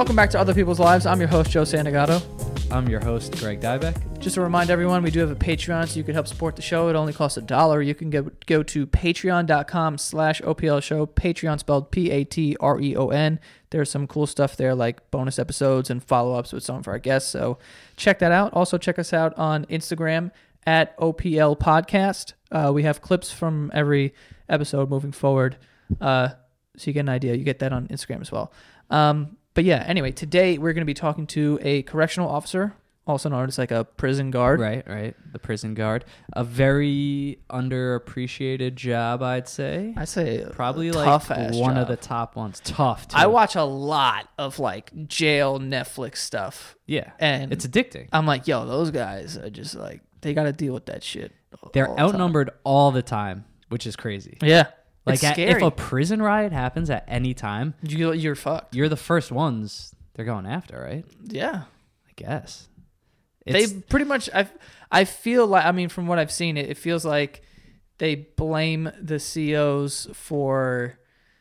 welcome back to Other People's Lives. I'm your host, Joe Santagato. I'm your host, Greg Dybeck. Just to remind everyone, we do have a Patreon, so you can help support the show. It only costs $1. You can go to patreon.com/OPL show, Patreon spelled Patreon. There's some cool stuff there, like bonus episodes and follow-ups with some of our guests, so check that out. Also, check us out on Instagram at OPL Podcast. We have clips from every episode moving forward, so you get an idea. You get that on Instagram as well. But yeah, anyway, today we're going to be talking to a correctional officer, also known as like a prison guard. Right. The prison guard. A very underappreciated job, I'd say. I'd say probably like one job. of the top ones. Tough, too. I watch a lot of like jail Netflix stuff. Yeah. And it's addicting. I'm like, yo, those guys are just like, they got to deal with that shit. They're outnumbered all the time, which is crazy. Yeah. Like it's scary. if a prison riot happens at any time, you're fucked. You're the first ones they're going after, right? Yeah. I guess. They pretty much, I feel like, I mean, from what I've seen, it feels like they blame the COs for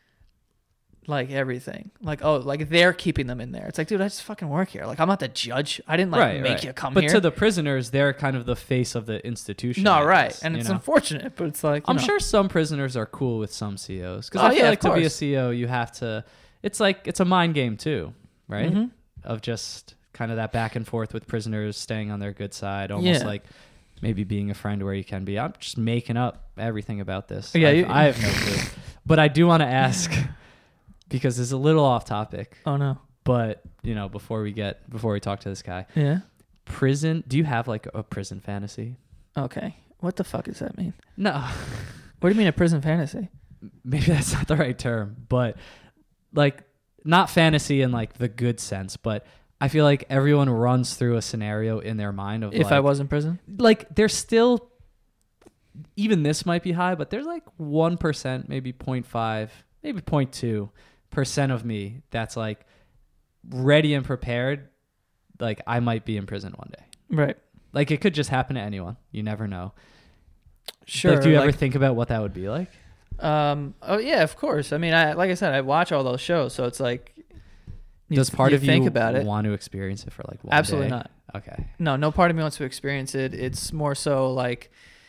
like everything. Like, oh, like they're keeping them in there. It's like, dude, I just fucking work here. Like, I'm not the judge. I didn't make you come here. But to the prisoners, they're kind of the face of the institution. No, I right. guess, And it's unfortunate, but it's like, I'm sure some prisoners are cool with some COs. Because I feel yeah, like to be a CO, you have to, it's a mind game too, right? Mm-hmm. Of just kind of that back and forth with prisoners staying on their good side, almost like maybe being a friend where you can be. I'm just making up everything about this. Yeah, I have no clue. But I do want to ask, because it's a little off topic. Oh no. But, before we talk to this guy. Yeah. Prison, do you have like a prison fantasy? Okay. What the fuck does that mean? No. What do you mean a prison fantasy? Maybe that's not the right term, but like not fantasy in like the good sense, but I feel like everyone runs through a scenario in their mind of if I was in prison? Like there's still, even this might be high, but there's like 1%, maybe 0.5, maybe 0.2% of me that's like ready and prepared. Like I might be in prison one day. Right. Like it could just happen to anyone. You never know. Sure. Like, do you ever think about what that would be like? Oh yeah, of course. I mean, like I said, I watch all those shows, so it's like, does part of you think about it? Want to experience it for like one Absolutely day? not. Okay. No part of me wants to experience it. It's more so like,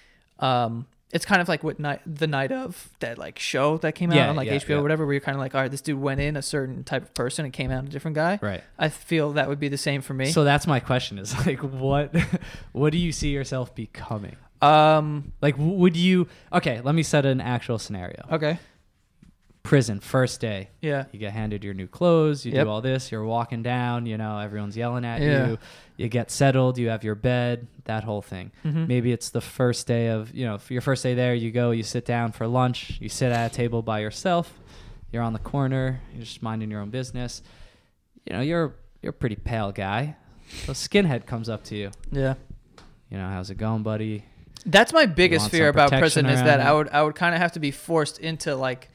it's kind of like the night of that like show that came out on like HBO or whatever, where you're kind of like, all right, this dude went in a certain type of person and came out a different guy. Right. I feel that would be the same for me. So that's my question is like, what do you see yourself becoming? Like, would you? Okay, let me set an actual scenario. Okay. Prison, first day. Yeah. You get handed your new clothes. You do all this. You're walking down. Everyone's yelling at you. You get settled. You have your bed. That whole thing. Mm-hmm. Maybe it's the first day of for your first day there. You go. You sit down for lunch. You sit at a table by yourself. You're on the corner. You're just minding your own business. You're a pretty pale guy. So skinhead comes up to you. Yeah. How's it going, buddy? That's my biggest fear about prison is that around I would kind of have to be forced into like.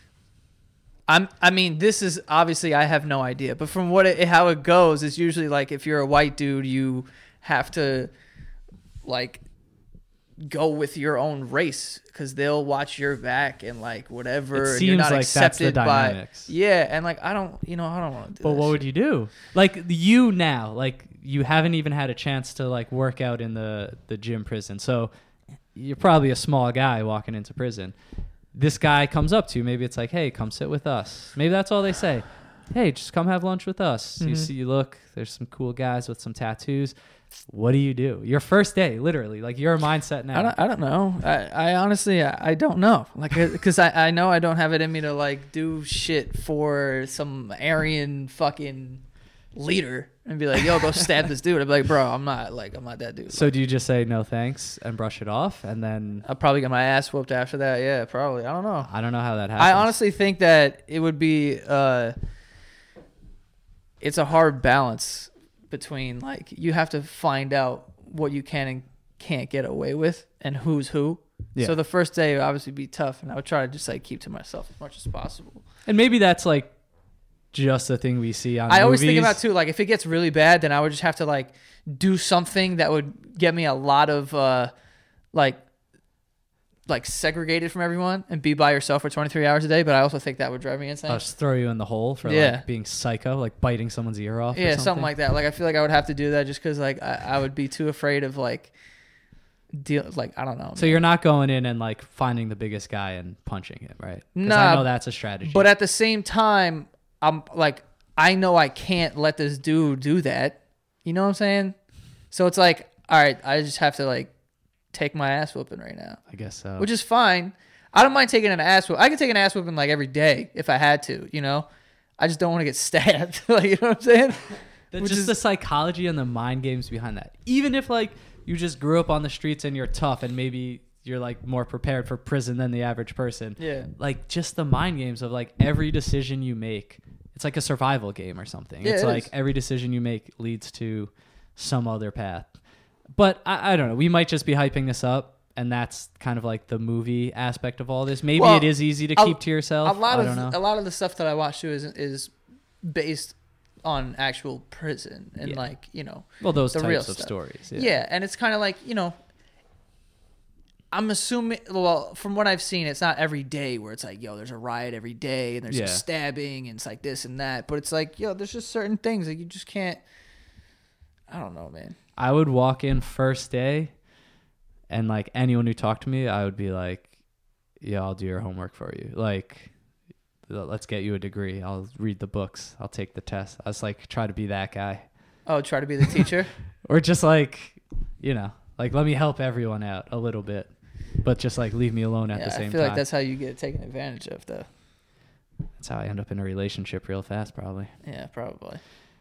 I mean, this is obviously I have no idea, but from how it goes is usually like if you're a white dude, you have to like go with your own race because they'll watch your back and like whatever. It and seems you're not like accepted that's the dynamics. And like I don't want to do. But what would you do? Like you now, like you haven't even had a chance to like work out in the gym prison, so you're probably a small guy walking into prison. This guy comes up to you. Maybe it's like, hey, come sit with us. Maybe that's all they say. Hey, just come have lunch with us. Mm-hmm. You look, there's some cool guys with some tattoos. What do you do? Your first day, literally, like your mindset now. I don't know. I honestly, I don't know. Like, because I know I don't have it in me to like do shit for some Aryan fucking leader and be like, yo, go stab this dude. I'd be like, bro, I'm not that dude. So do you just say no thanks and brush it off and then I'll probably get my ass whooped after that. Yeah, probably. I don't know. I don't know how that happens. I honestly think that it would be it's a hard balance between like you have to find out what you can and can't get away with and who's who. Yeah. So the first day would obviously be tough, and I would try to just like keep to myself as much as possible. And maybe that's like just a thing we see on I movies. always think about too, like if it gets really bad, then I would just have to like do something that would get me a lot of like like segregated from everyone and be by yourself for 23 hours a day, but I also think that would drive me insane. I'll just throw you in the hole for Yeah. like being psycho, like biting someone's ear off. Yeah, or something like that. Like I feel like I would have to do that just because like I would be too afraid of like I don't know. So you're not going in and like finding the biggest guy and punching him, right? 'Cause Nah, I know that's a strategy. but at the same time, I'm like I know I can't let this dude do that. You know what I'm saying? So it's like, all right, I just have to like take my ass whooping right now, I guess so. which is fine. I don't mind taking an ass whoop. I can take an ass whooping like every day if I had to. You know, I just don't want to get stabbed. Like, you know what I'm saying? Just the psychology and the mind games behind that. Even if like you just grew up on the streets and you're tough and maybe you're like more prepared for prison than the average person. Yeah. Like just the mind games of like every decision you make, it's like a survival game or something. Yeah, it's it like is. every decision you make leads to some other path. But I don't know. We might just be hyping this up. And that's kind of like the movie aspect of all this. Maybe Well, it is easy to keep to yourself. A lot I don't know. a lot of the stuff that I watch too is based on actual prison and Yeah. like, you know, Well, those the real types of stuff. stories. Yeah, and it's kind of like, you know, I'm assuming, well, from what I've seen, it's not every day where it's like, yo, there's a riot every day and there's Yeah. a stabbing and it's like this and that. But it's like, yo, there's just certain things that you just can't. I don't know, man. I would walk in first day, and like anyone who talked to me, I would be like, "Yeah, I'll do your homework for you. Like, let's get you a degree. I'll read the books. I'll take the test." I was like, try to be that guy, Oh, try to be the teacher? or just like, you know, like let me help everyone out a little bit, but just like leave me alone at Yeah, the same I feel time. like that's how you get taken advantage of, though. That's how I end up in a relationship real fast, probably. Yeah, probably.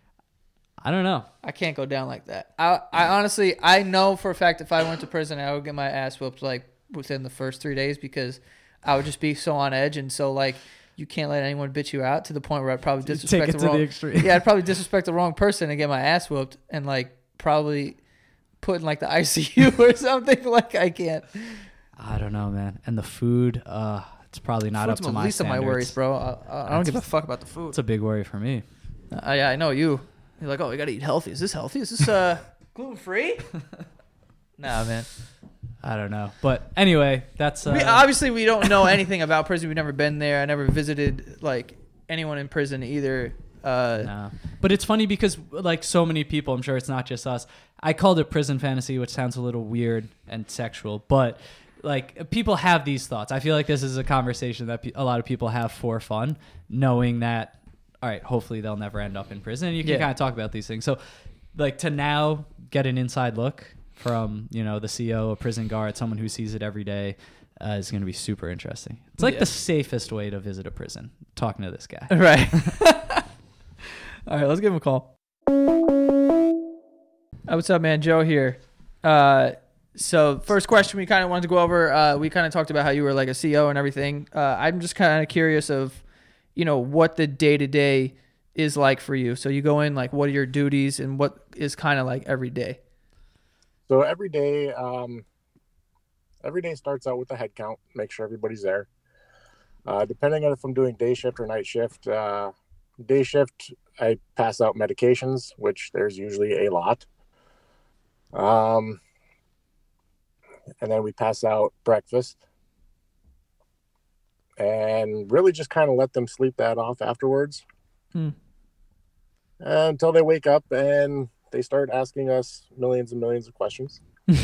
I don't know. I can't go down like that. I honestly, I know for a fact if I went to prison, I would get my ass whooped like within the first 3 days because I would just be so on edge and so like you can't let anyone bitch you out to the point where I'd probably Take disrespect it the to wrong. the extreme. Yeah, I'd probably disrespect the wrong person and get my ass whooped and like probably put in like the ICU or something. Like I can't. I don't know, man. And the food, it's probably not Food's up to the my least standards. of my worries, bro. I don't give a fuck about the food. It's a big worry for me. Yeah, I know you. You're like, oh, we gotta eat healthy. Is this healthy? Is this gluten free? Nah, man. I don't know. But anyway, that's Obviously, we don't know anything about prison. We've never been there. I never visited like anyone in prison either. no. But it's funny because like so many people, I'm sure it's not just us. I called it prison fantasy, which sounds a little weird and sexual, but like people have these thoughts. I feel like this is a conversation that a lot of people have for fun, knowing that, all right, hopefully they'll never end up in prison. And you can kind of talk about these things. So like to now get an inside look from, you know, the CO, a prison guard, someone who sees it every day, is going to be super interesting. It's like the safest way to visit a prison, talking to this guy. Right. All right, let's give him a call. What's up, man? Joe here. So first question we kind of wanted to go over, we kind of talked about how you were like a CO and everything. I'm just kind of curious of, you know, what the day-to-day is like for you. So you go in, like, what are your duties and what is kind of like every day? So every day starts out with a head count, make sure everybody's there. Depending on if I'm doing day shift or night shift, day shift, I pass out medications, which there's usually a lot. And then we pass out breakfast and really just kind of let them sleep that off afterwards until they wake up and they start asking us millions and millions of questions.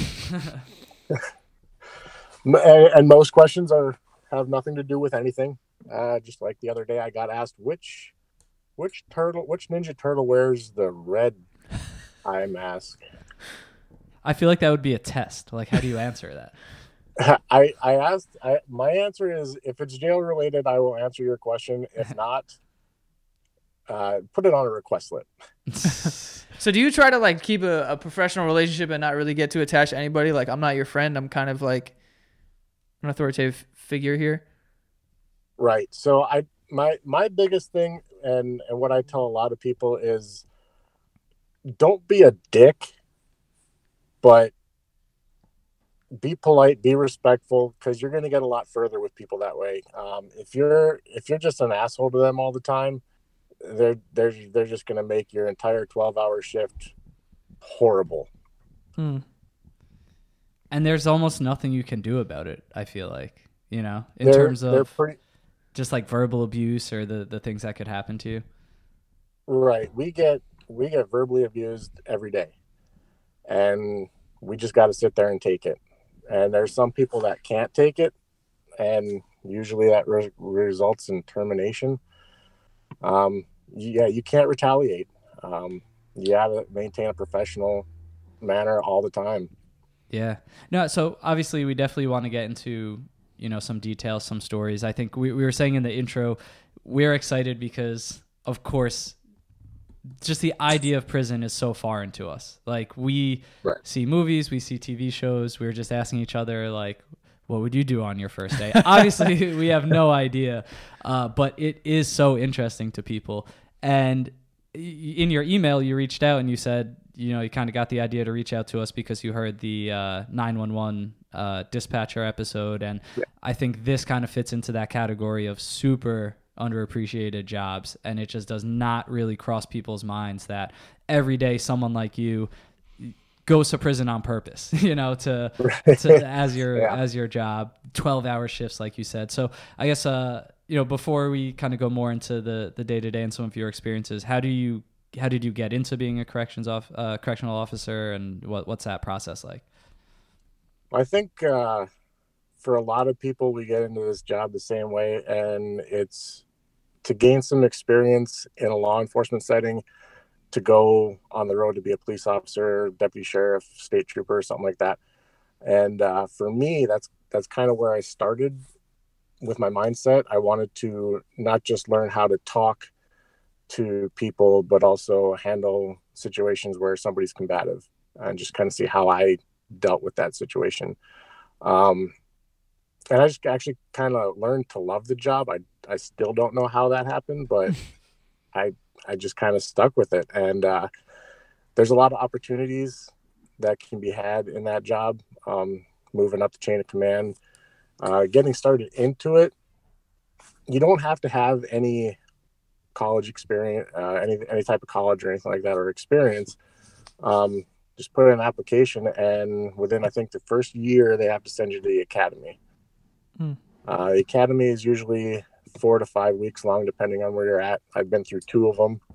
And most questions have nothing to do with anything. Just like the other day, I got asked which Ninja Turtle wears the red eye mask. I feel like that would be a test. Like, how do you answer that? I asked. My answer is, if it's jail related, I will answer your question. If not, put it on a request slip. So do you try to like keep a professional relationship and not really get too attached to anybody? Like, I'm not your friend. I'm kind of like an authoritative figure here. Right. So my biggest thing and what I tell a lot of people is, don't be a dick, but be polite, be respectful, because you're going to get a lot further with people that way. If you're just an asshole to them all the time, they're just going to make your entire 12-hour shift horrible. And there's almost nothing you can do about it, I feel like, you know, in They're terms they're of pretty just like verbal abuse or the things that could happen to you. right. We get verbally abused every day, and we just got to sit there and take it. And there's some people that can't take it, and usually that results in termination. Yeah, you can't retaliate. You got to maintain a professional manner all the time. Yeah. No, so obviously we definitely want to get into, you know, some details, some stories. I think we were saying in the intro, we're excited because, of course, just the idea of prison is so foreign to us. Like, we Right. see movies, we see TV shows. We were just asking each other, like, what would you do on your first day? Obviously, we have no idea, but it is so interesting to people. And in your email, you reached out and you said, you know, you kind of got the idea to reach out to us because you heard the 911 dispatcher episode. And Yeah. I think this kind of fits into that category of super underappreciated jobs. And it just does not really cross people's minds that every day someone like you goes to prison on purpose, you know, to as your Yeah. as your job, 12-hour shifts, like you said. So I guess you know, before we kind of go more into the day-to-day and some of your experiences, how did you get into being a correctional officer, and what's that process like? I think for a lot of people, we get into this job the same way, and it's to gain some experience in a law enforcement setting, to go on the road to be a police officer, deputy sheriff, state trooper, something like that. And for me, that's kind of where I started with my mindset. I wanted to not just learn how to talk to people, but also handle situations where somebody's combative, and just kind of see how I dealt with that situation. And I just actually kind of learned to love the job. I still don't know how that happened, but I just kind of stuck with it. And there's a lot of opportunities that can be had in that job, moving up the chain of command, getting started into it. You don't have to have any college experience, any type of college or anything like that, or experience. Just put in an application, and within, I think, the first year, they have to send you to the academy. The academy is usually 4 to 5 weeks long, depending on where you're at. I've been through 2 of them,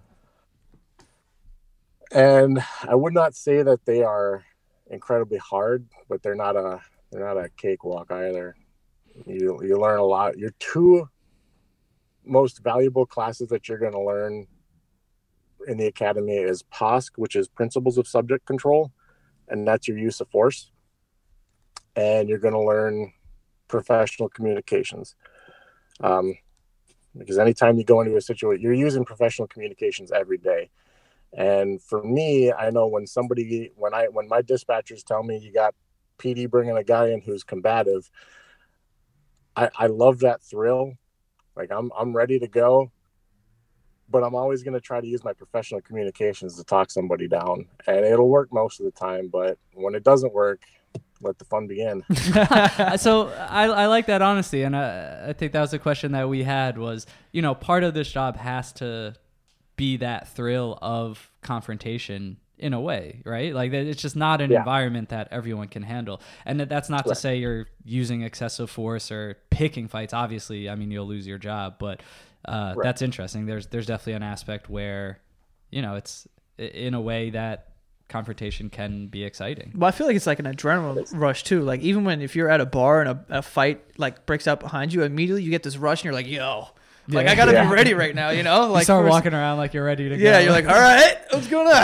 and I would not say that they are incredibly hard, but they're not a cakewalk either. You learn a lot. Your 2 most valuable classes that you're going to learn in the academy is POSC, which is Principles of Subject Control, and that's your use of force. And you're going to learn professional communications, because anytime you go into a situation, you're using professional communications every day. And for me, I know when my dispatchers tell me you got PD bringing a guy in who's combative, I love that thrill. Like, I'm ready to go, but I'm always going to try to use my professional communications to talk somebody down, and it'll work most of the time. But when it doesn't work, let the fun begin. So I like that honesty, and I think that was the question that we had was, you know, part of this job has to be that thrill of confrontation in a way, right? Like, it's just not an environment that everyone can handle. And that's not to say you're using excessive force or picking fights. Obviously, I mean, you'll lose your job, but that's interesting. There's definitely an aspect where, you know, it's in a way that confrontation can be exciting. Well, I feel like it's like an adrenaline rush too. Like, even if you're at a bar and a fight like breaks out behind you, immediately you get this rush and you're like, yo, like, I gotta be ready right now, you know? Like, you start walking around like you're ready to go. Yeah, you're like, all right, what's going on?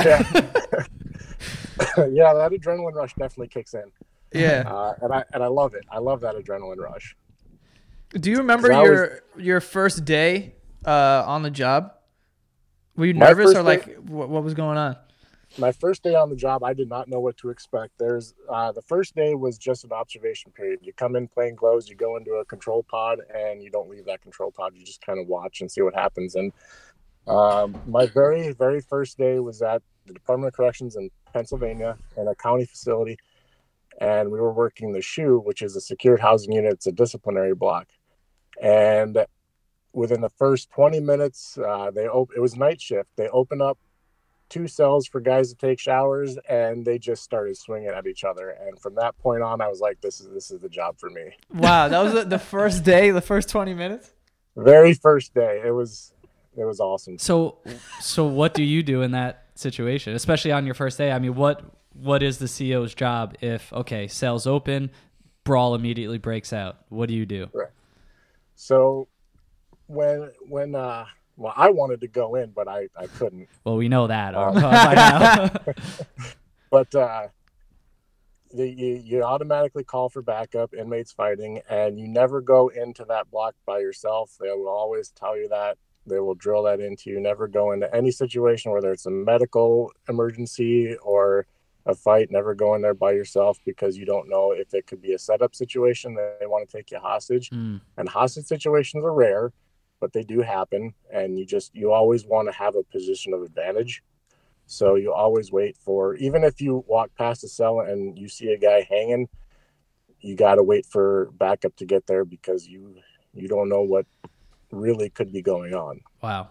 Yeah, that adrenaline rush definitely kicks in. Yeah. And I love it. I love that adrenaline rush. Do you remember your first day on the job? Were you nervous, or like what was going on? My first day on the job, I did not know what to expect. The first day was just an observation period. You come in plain clothes, you go into a control pod, and you don't leave that control pod. You just kind of watch and see what happens. And my very, very first day was at the Department of Corrections in Pennsylvania, in a county facility. And we were working the SHU, which is a secured housing unit. It's a disciplinary block. And within the first 20 minutes, it was night shift. They open up 2 cells for guys to take showers, and they just started swinging at each other. And from that point on, I was like, this is the job for me. Wow, that was the first day, the first 20 minutes? Very first day. It was awesome. So what do you do in that situation, especially on your first day? I mean, what is the CO's job if, okay, cells open, brawl immediately breaks out? What do you do? Right. So when well, I wanted to go in, but I couldn't. Well, we know that by now. But you automatically call for backup, inmates fighting, and you never go into that block by yourself. They will always tell you that. They will drill that into you. Never go into any situation, whether it's a medical emergency or a fight. Never go in there by yourself, because you don't know if it could be a setup situation that they want to take you hostage. And hostage situations are rare, but they do happen. And you always want to have a position of advantage. So you always wait for, even if you walk past a cell and you see a guy hanging, you got to wait for backup to get there, because you don't know what really could be going on. Wow.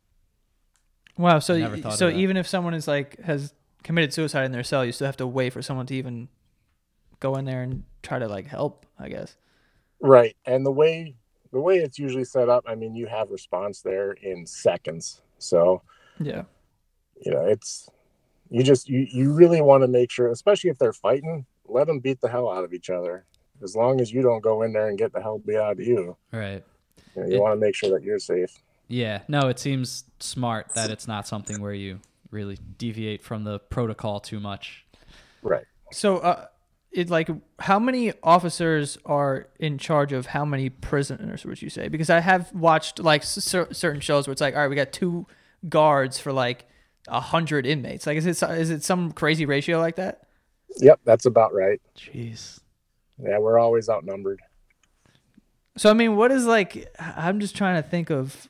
So Never thought of that. even if someone has committed suicide in their cell, you still have to wait for someone to even go in there and try to like help, I guess. Right. And the way it's usually set up, I mean, you have response there in seconds. So Yeah. It's you really want to make sure, especially if they're fighting, let them beat the hell out of each other. As long as you don't go in there and get the hell beat out of you. Right. You want to make sure that you're safe. Yeah. No, it seems smart that it's not something where you really deviate from the protocol too much. Right. So, how many officers are in charge of how many prisoners, would you say? Because I have watched like certain shows where it's like, all right, we got 2 guards for like 100 inmates. Like, is it some crazy ratio like that? Yep, that's about right. Jeez. Yeah, we're always outnumbered. So, I mean, what is like, I'm just trying to think of,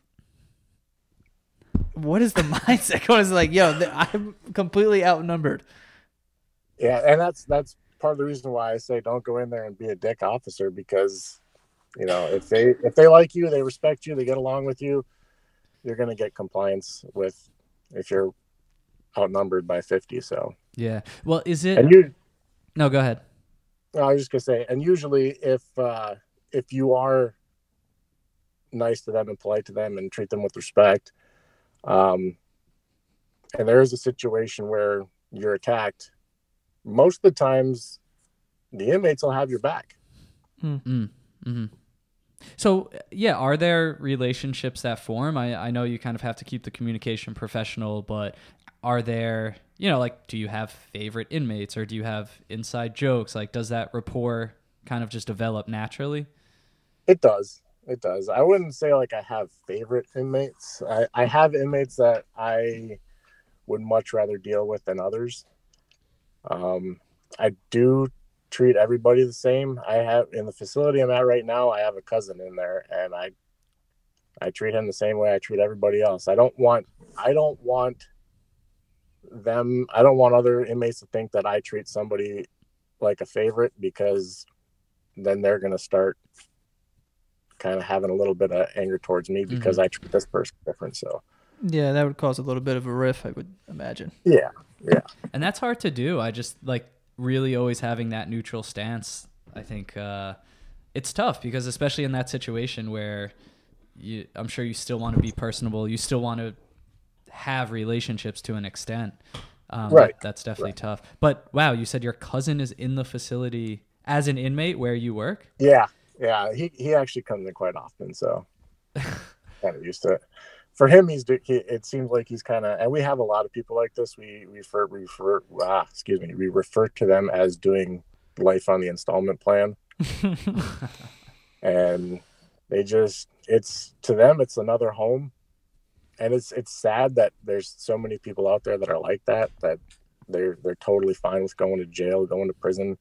what is the mindset? What is like, I'm completely outnumbered. Yeah, and that's part of the reason why I say don't go in there and be a dick officer, because, if they like you, they respect you, they get along with you, you're going to get compliance with if you're outnumbered by 50. So Yeah. Well, is it? And No, go ahead. I was just gonna say, and usually if you are nice to them and polite to them and treat them with respect, and there is a situation where you're attacked, most of the times the inmates will have your back. Mm-hmm. So, yeah, are there relationships that form? I know you kind of have to keep the communication professional, but are there, do you have favorite inmates, or do you have inside jokes? Like, does that rapport kind of just develop naturally? It does. I wouldn't say like I have favorite inmates. I have inmates that I would much rather deal with than others. I do treat everybody the same. I have, in the facility I'm at right now, I have a cousin in there, and I treat him the same way I treat everybody else. I don't want other inmates to think that I treat somebody like a favorite, because then they're going to start kind of having a little bit of anger towards me because I treat this person different. So yeah, that would cause a little bit of a riff, I would imagine. Yeah. And that's hard to do. I just really always having that neutral stance. I think it's tough, because especially in that situation where I'm sure you still want to be personable, you still want to have relationships to an extent. Right. That's definitely tough. But wow, you said your cousin is in the facility as an inmate where you work? Yeah. He actually comes in quite often, so kind of used to it. For him, it seems like he's kind of, and we have a lot of people like this. We refer to them as doing life on the installment plan. And to them, it's another home. And it's sad that there's so many people out there that are like that they're totally fine with going to jail, going to prison.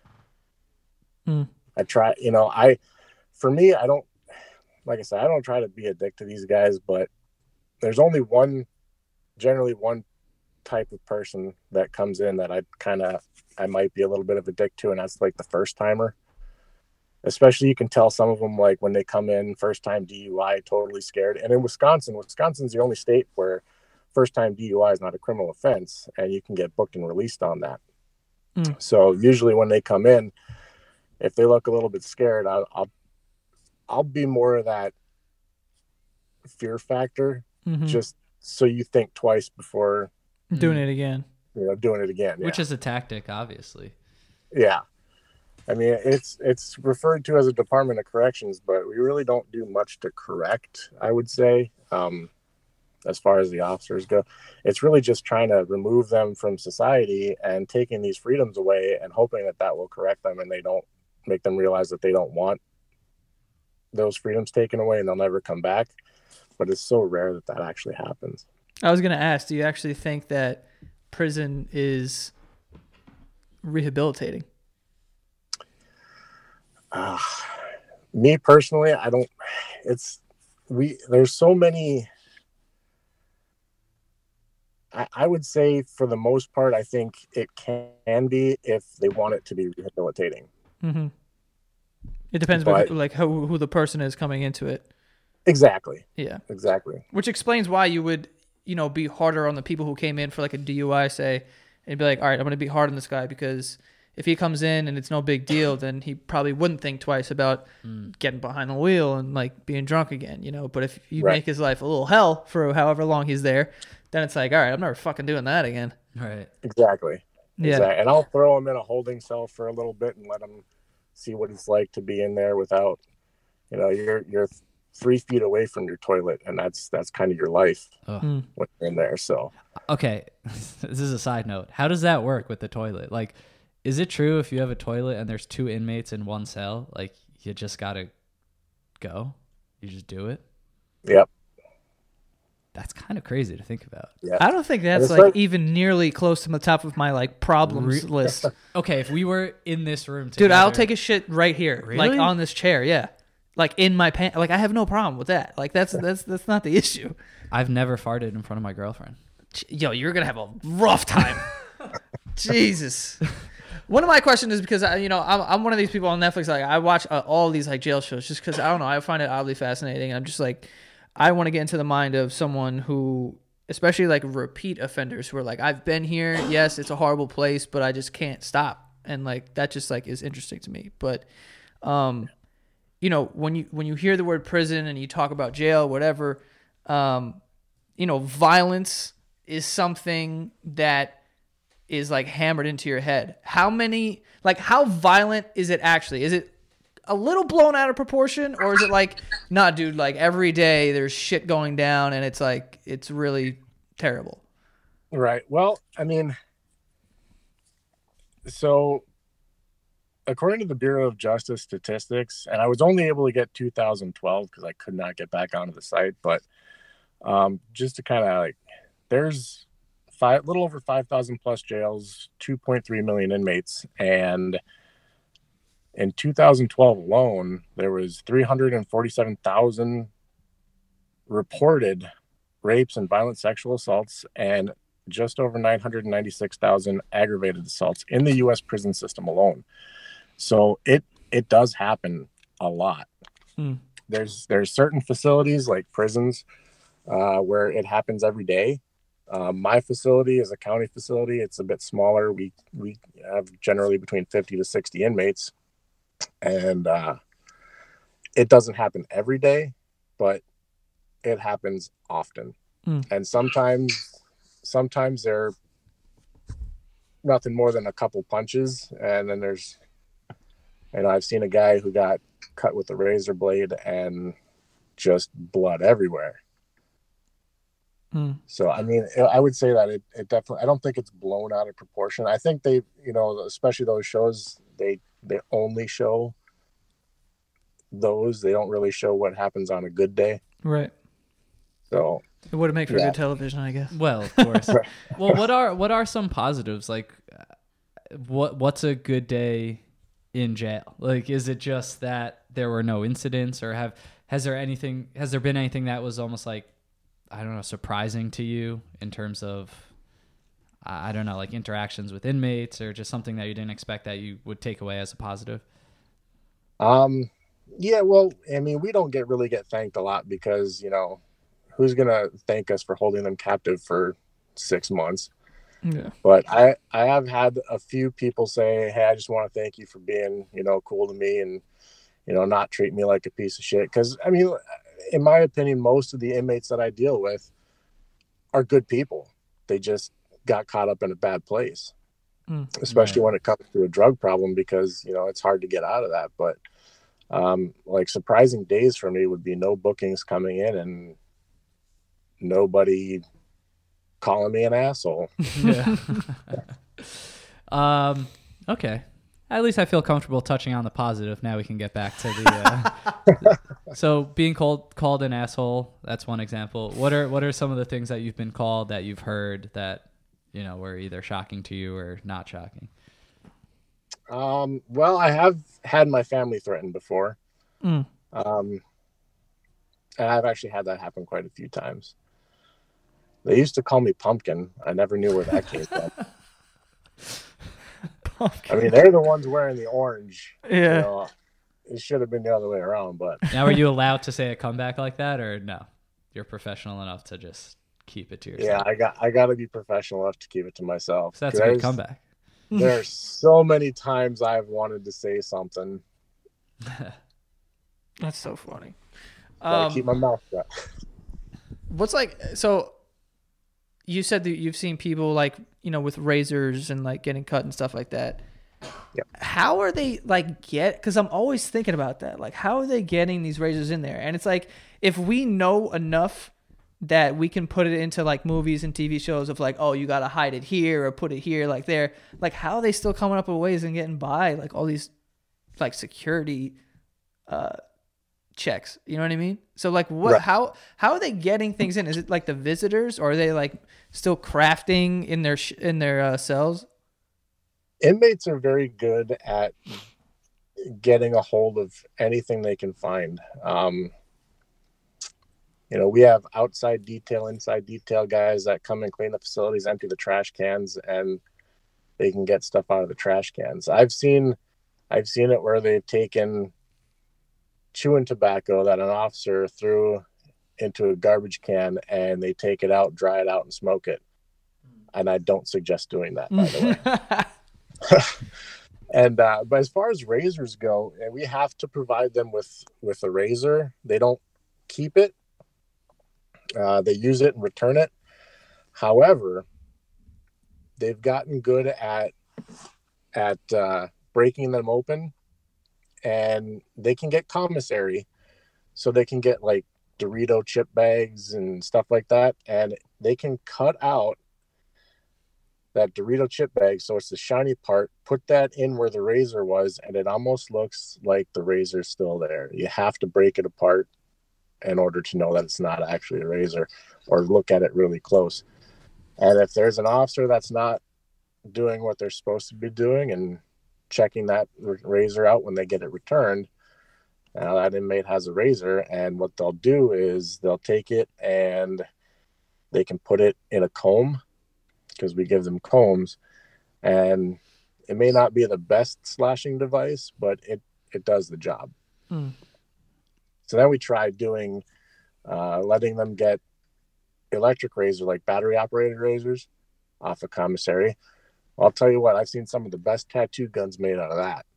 I try, for me, I don't, like I said, I don't try to be a dick to these guys, but there's only generally one type of person that comes in that I might be a little bit of a dick to, and that's like the first timer. Especially, you can tell some of them, like when they come in first time DUI, totally scared. And in Wisconsin's the only state where first time DUI is not a criminal offense, and you can get booked and released on that. Mm. So usually when they come in, if they look a little bit scared, I'll be more of that fear factor, Mhm. just so you think twice before Doing it again. doing it again. Which is a tactic, obviously. Yeah. I mean, it's referred to as a Department of Corrections, but we really don't do much to correct, I would say, as far as the officers go. It's really just trying to remove them from society and taking these freedoms away and hoping that that will correct them and they don't make them realize that they don't want those freedoms taken away and they'll never come back. But it's so rare that that actually happens. I was going to ask, do you actually think that prison is rehabilitating? Me personally, I don't. There's so many. I would say for the most part, I think it can be if they want it to be rehabilitating. Mm-hmm. It depends who the person is coming into it. Exactly. Yeah. Exactly. Which explains why you would, be harder on the people who came in for like a DUI, say, and be like, all right, I'm going to be hard on this guy because if he comes in and it's no big deal, then he probably wouldn't think twice about getting behind the wheel and like being drunk again, But if you make his life a little hell for however long he's there, then it's like, all right, I'm never fucking doing that again. Right. Exactly. Yeah. Exactly. And I'll throw him in a holding cell for a little bit and let him see what it's like to be in there without, you're 3 feet away from your toilet, and that's kind of your life when you're in there. So, okay, this is a side note. How does that work with the toilet? Like, is it true if you have a toilet and there's 2 inmates in one cell, like you just gotta go? You just do it? Yep. That's kind of crazy to think about. Yeah. I don't think that's even nearly close to the top of my like problems list. Okay, if we were in this room together, dude, I'll take a shit right here, Really? like on this chair. Yeah, like in my pants. Like I have no problem with that. Like that's not the issue. I've never farted in front of my girlfriend. Yo, you're gonna have a rough time. Jesus. One of my questions is because I'm one of these people on Netflix. Like I watch all these like jail shows just because I don't know. I find it oddly fascinating. I'm just like, I want to get into the mind of someone who, especially like repeat offenders who are like, I've been here. Yes, it's a horrible place, but I just can't stop. And like that just like is interesting to me. But, when you hear the word prison and you talk about jail, whatever, violence is something that is like hammered into your head. How violent is it actually? Is it a little blown out of proportion, or is it like, nah, dude, like every day there's shit going down and it's like, it's really terrible? Right. Well, I mean, so according to the Bureau of Justice statistics, and I was only able to get 2012 because I could not get back onto the site, but just to kind of like, there's little over 5,000 plus jails, 2.3 million inmates, and in 2012 alone, there was 347,000 reported rapes and violent sexual assaults and just over 996,000 aggravated assaults in the U.S. prison system alone. So it does happen a lot. There's certain facilities like prisons where it happens every day. My facility is a county facility. It's a bit smaller. We have generally between 50 to 60 inmates. And it doesn't happen every day, but it happens often. And sometimes they're nothing more than a couple punches, and then there's, I've seen a guy who got cut with a razor blade and just blood everywhere. So I mean, I would say that it definitely, I don't think it's blown out of proportion. I think they, especially those shows, they only show those. They don't really show what happens on a good day. Right. So it would have made for good television, I guess. Well, of course. Well, what are some positives? Like, what's a good day in jail? Like, is it just that there were no incidents, or has there been anything that was almost like, I don't know, surprising to you in terms of, I don't know, like interactions with inmates, or just something that you didn't expect that you would take away as a positive? Yeah, well, I mean, we don't really get thanked a lot because, who's gonna thank us for holding them captive for 6 months? Yeah. But I have had a few people say, hey, I just want to thank you for being, cool to me and, not treat me like a piece of shit. Because, I mean, in my opinion, most of the inmates that I deal with are good people. They just got caught up in a bad place, especially when it comes to a drug problem, because, it's hard to get out of that. But like surprising days for me would be no bookings coming in and nobody calling me an asshole. Yeah. Okay. At least I feel comfortable touching on the positive. Now we can get back to the. So being called an asshole, that's one example. What are some of the things that you've been called that you've heard that were either shocking to you or not shocking? Well, I have had my family threatened before. And I've actually had that happen quite a few times. They used to call me Pumpkin. I never knew where that came from. I mean, they're the ones wearing the orange. Yeah. It should have been the other way around, but. Now, are you allowed to say a comeback like that, or no? You're professional enough to just keep it to yourself. Yeah, I got to be professional enough to keep it to myself. So that's a good comeback. There's so many times I've wanted to say something. That's so funny. Gotta keep my mouth shut. What's so you said that you've seen people with razors and getting cut and stuff like that. Yep. How are they because I'm always thinking about that. How are they getting these razors in there? And it's if we know enough that we can put it into movies and TV shows of oh, you got to hide it here or put it here, there, how are they still coming up with ways and getting by all these security checks, you know what I mean? So what, right. How are they getting things in? Is it the visitors, or are they still crafting in their cells? Inmates are very good at getting a hold of anything they can find. We have outside detail, inside detail guys that come and clean the facilities, empty the trash cans, and they can get stuff out of the trash cans. I've seen it where they've taken chewing tobacco that an officer threw into a garbage can, and they take it out, dry it out, and smoke it. And I don't suggest doing that, by the way. And but as far as razors go, we have to provide them with a razor. They don't keep it. They use it and return it. However, they've gotten good at breaking them open, and they can get commissary, so they can get Dorito chip bags and stuff like that, and they can cut out that Dorito chip bag, so it's the shiny part, put that in where the razor was, and it almost looks like the razor's still there. You have to break it apart in order to know that it's not actually a razor, or look at it really close. And if there's an officer that's not doing what they're supposed to be doing and checking that razor out when they get it returned, now that inmate has a razor, and what they'll do is they'll take it and they can put it in a comb, because we give them combs, and it may not be the best slashing device, but it does the job. So then we tried doing letting them get electric razor, battery operated razors, off a commissary. I'll tell you what, I've seen some of the best tattoo guns made out of that.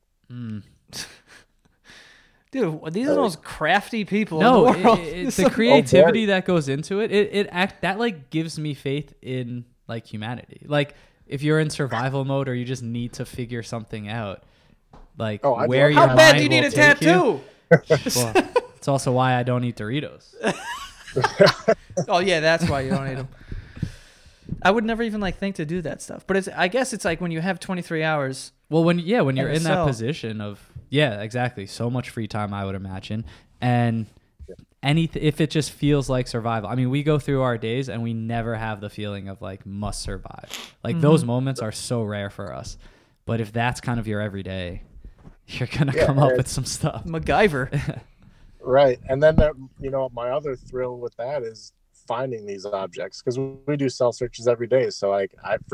Dude, these are the most crafty people in the world. It's the creativity that goes into it. That gives me faith in humanity. If you're in survival mode, or you just need to figure something out, where your how bad do you mind need will a take tattoo? Well, it's also why I don't eat Doritos. Oh yeah, that's why you don't eat them. I would never even think to do that stuff. But I guess it's when you have 23 hours. Well, when you're in that position of exactly, so much free time, I would imagine, and if it just feels like survival. I mean, we go through our days and we never have the feeling of must survive. Those moments are so rare for us. But if that's kind of your everyday, you're gonna come up with some stuff. MacGyver. Right. And then my other thrill with that is finding these objects, because we do cell searches every day. So I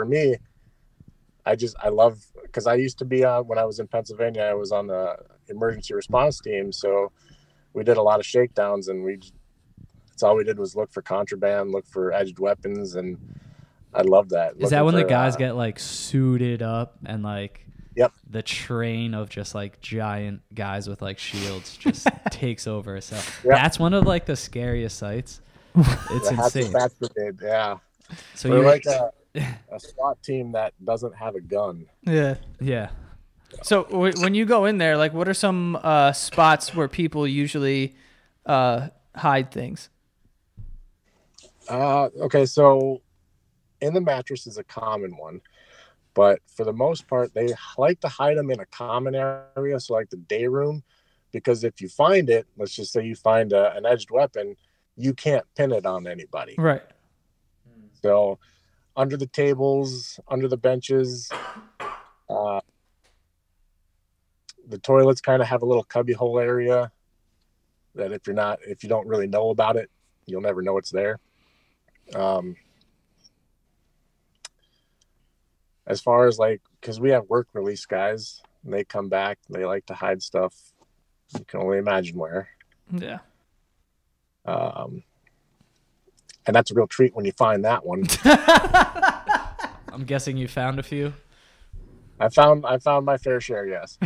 love, because I used to be when I was in Pennsylvania, I was on the emergency response team. So we did a lot of shakedowns, and That's all we did was look for contraband, look for edged weapons, and I love that. Is that when the guys get like suited up and like Yep. the train of just like giant guys with like shields just takes over? So that's one of like the scariest sights. It's insane. That's yeah. So we're you're like a SWAT team that doesn't have a gun. Yeah. Yeah. So when you go in there, like, what are some spots where people usually hide things? Okay, so in the mattress is a common one, but for the most part, they like to hide them in a common area, so like the day room, because if you find it, let's just say you find an edged weapon, you can't pin it on anybody. Right. So under the tables, under the benches, the toilets kind of have a little cubby hole area that if you don't really know about it, you'll never know it's there. As far as like, because we have work release guys, and they come back, they like to hide stuff. You can only imagine where. Yeah. And that's a real treat when you find that one. I'm guessing you found a few. I found my fair share, yes.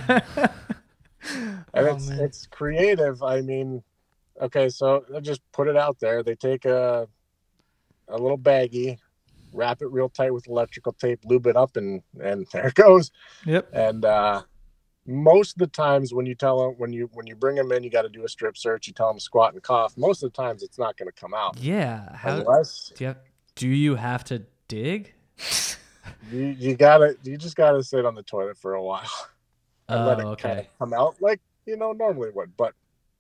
And it's creative. I mean, okay, so I just put it out there. They take a little baggie, wrap it real tight with electrical tape, lube it up, and there it goes. Yep. And most of the times when you tell them, when you bring them in, you got to do a strip search. You tell them squat and cough. Most of the times it's not going to come out. Yeah. Unless do you have to dig? you just gotta sit on the toilet for a while and let it kind of come out like normally would. But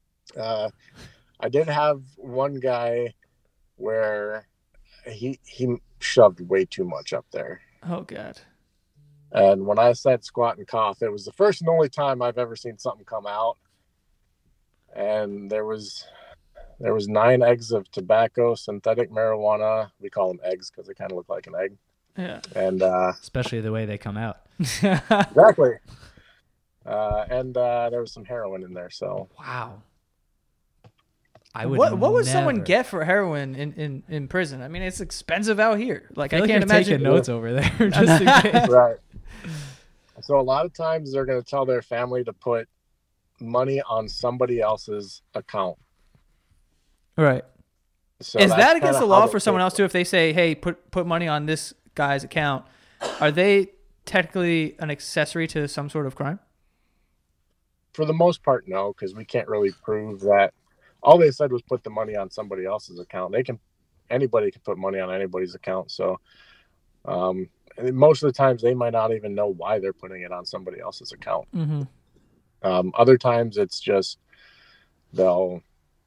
I did have one guy where he shoved way too much up there. Oh God. And when I said squat and cough, it was the first and only time I've ever seen something come out. And there was 9 eggs of tobacco, synthetic marijuana. We call them eggs because they kind of look like an egg. Yeah. And especially the way they come out. Exactly. And there was some heroin in there. So wow. I would. What would someone get for heroin in prison? I mean, it's expensive out here. Like I can't imagine. Taking notes over there just in case. Right. So a lot of times they're going to tell their family to put money on somebody else's account. Right. So is that against the law for someone else too? If they say, "Hey, put money on this guy's account," are they technically an accessory to some sort of crime? For the most part, no, because we can't really prove that. All they said was put the money on somebody else's account. Anybody can put money on anybody's account. So most of the times they might not even know why they're putting it on somebody else's account. Mm-hmm. Other times it's just they'll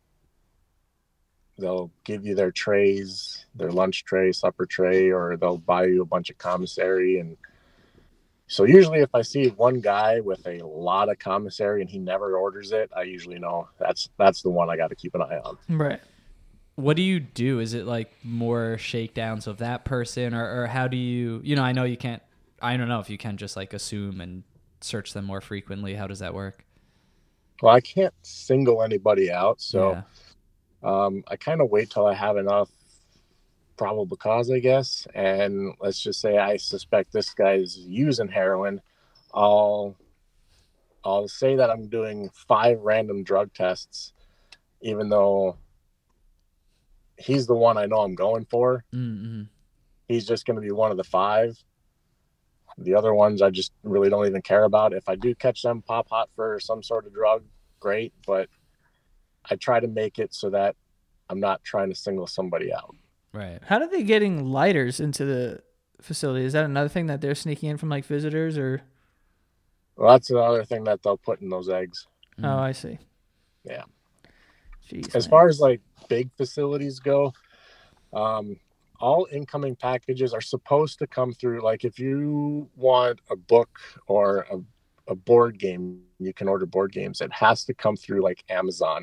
give you their trays, their lunch tray, supper tray, or they'll buy you a bunch of commissary. And so usually if I see one guy with a lot of commissary and he never orders it, I usually know that's the one I got to keep an eye on. Right. What do you do? Is it like more shakedowns of that person, or how do you, I know you can't, I don't know if you can just like assume and search them more frequently. How does that work? Well, I can't single anybody out. So I kind of wait till I have enough probable cause, I guess. And let's just say I suspect this guy's using heroin. I'll say that I'm doing 5 random drug tests, even though he's the one I know I'm going for. Mm-hmm. He's just going to be one of the 5. The other ones I just really don't even care about. If I do catch them pop hot for some sort of drug, great. But I try to make it so that I'm not trying to single somebody out. Right. How are they getting lighters into the facility? Is that another thing that they're sneaking in from like visitors or? Well, that's another thing that they'll put in those eggs. Oh, I see. Yeah. Jeez, as far as like big facilities go, all incoming packages are supposed to come through. Like if you want a book or a board game, you can order board games. It has to come through like Amazon.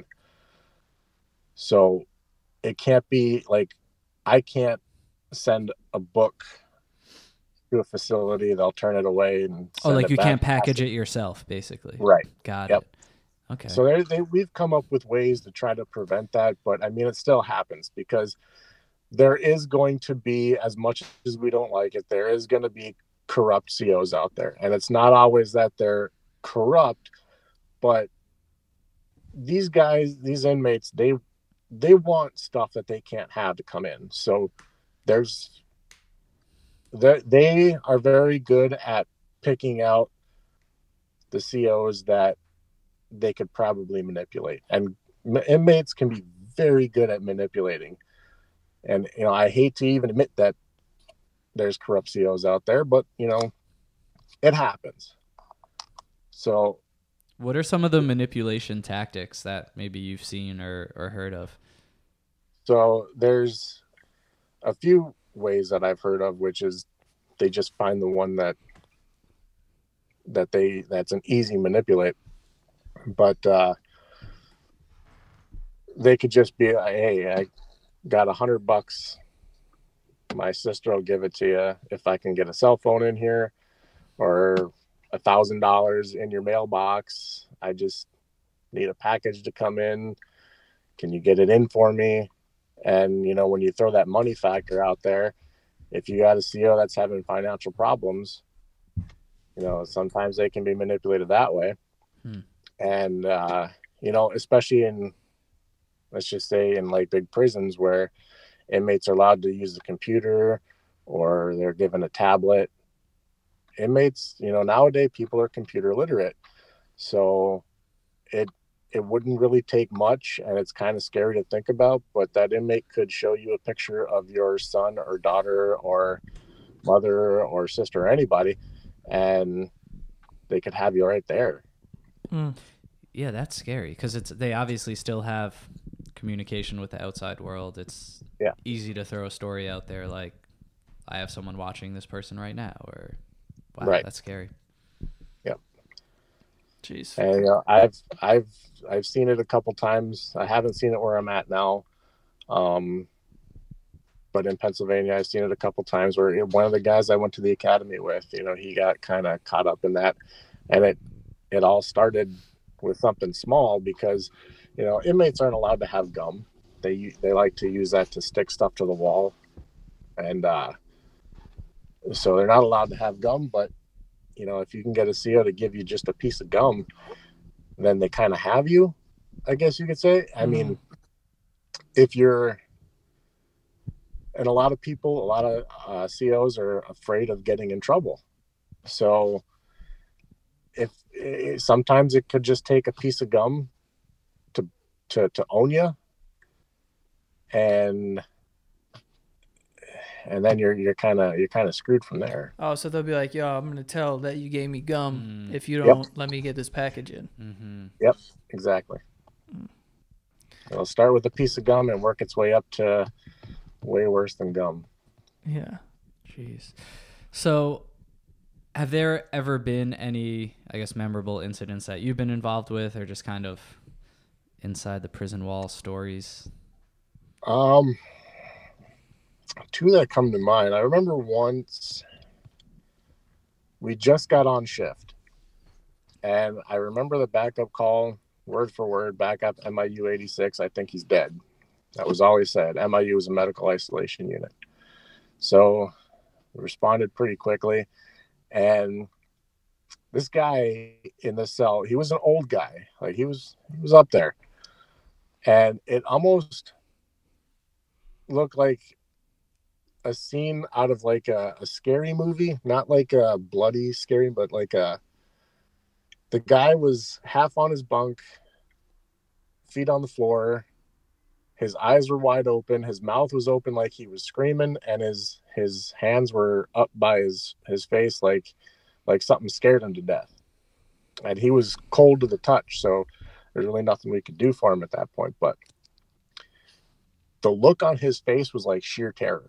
So it can't be like, I can't send a book to a facility. They'll turn it away and you it back. can't package it yourself, basically. Right. Got Yep. it. Okay. So we've come up with ways to try to prevent that, but I mean, it still happens because there is going to be, as much as we don't like it, there is going to be corrupt COs out there. And it's not always that they're corrupt, but these guys, these inmates, they want stuff that they can't have to come in. So they are very good at picking out the COs that they could probably manipulate. And inmates can be very good at manipulating. And, I hate to even admit that there's corrupt COs out there, but, it happens. So, what are some of the manipulation tactics that maybe you've seen or heard of? So there's a few ways that I've heard of, which is they just find the one that's an easy manipulate. But they could just be, hey, I got $100. My sister will give it to you if I can get a cell phone in here, or $1,000 in your mailbox. I just need a package to come in. Can you get it in for me? And, when you throw that money factor out there, if you got a CO that's having financial problems, sometimes they can be manipulated that way. And, especially let's just say in like big prisons where inmates are allowed to use the computer or they're given a tablet. Inmates, nowadays people are computer literate. So it wouldn't really take much, and it's kind of scary to think about, but that inmate could show you a picture of your son or daughter or mother or sister or anybody, and they could have you right there. Yeah, that's scary because they obviously still have communication with the outside world. It's easy to throw a story out there like, I have someone watching this person right now, or wow, right. That's scary. Yep. Jeez. And I've seen it a couple times. I haven't seen it where I'm at now, but in Pennsylvania, I've seen it a couple times where one of the guys I went to the academy with, he got kind of caught up in that, and it all started with something small because, inmates aren't allowed to have gum. They like to use that to stick stuff to the wall, and so they're not allowed to have gum. But if you can get a CO to give you just a piece of gum, then they kind of have you, I guess you could say. I mean, if you're, and a lot of COs are afraid of getting in trouble. So sometimes it could just take a piece of gum to own you, and then you're kind of screwed from there. Oh, so they'll be like, yo, I'm gonna tell that you gave me gum if you don't let me get this package in. Mm-hmm. Yep, exactly. It'll start with a piece of gum and work its way up to way worse than gum. Yeah. Jeez. So have there ever been any, I guess, memorable incidents that you've been involved with, or just kind of inside the prison wall stories? Two that come to mind. I remember once we just got on shift, and I remember the backup call, word for word, backup MIU 86. I think he's dead. That was all he said. MIU was a medical isolation unit. So we responded pretty quickly. And this guy in the cell, he was an old guy. Like he was up there. And it almost looked like a scene out of like a scary movie, not like a bloody scary, but like the guy was half on his bunk, feet on the floor. His eyes were wide open. His mouth was open like he was screaming, and his hands were up by his face like something scared him to death. And he was cold to the touch, so there's really nothing we could do for him at that point. But the look on his face was like sheer terror.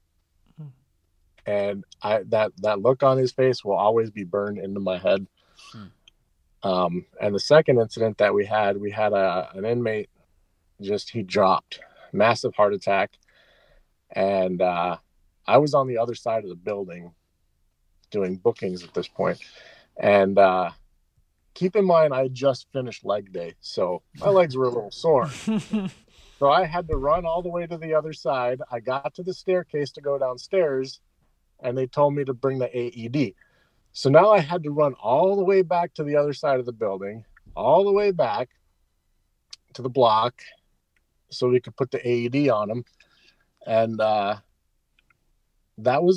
And that look on his face will always be burned into my head. And the second incident that we had an inmate, he dropped, massive heart attack. And I was on the other side of the building doing bookings at this point. And keep in mind, I just finished leg day, so my legs were a little sore. So I had to run all the way to the other side. I got to the staircase to go downstairs, and they told me to bring the AED. So now I had to run all the way back to the other side of the building, all the way back to the block so we could put the AED on him. And that was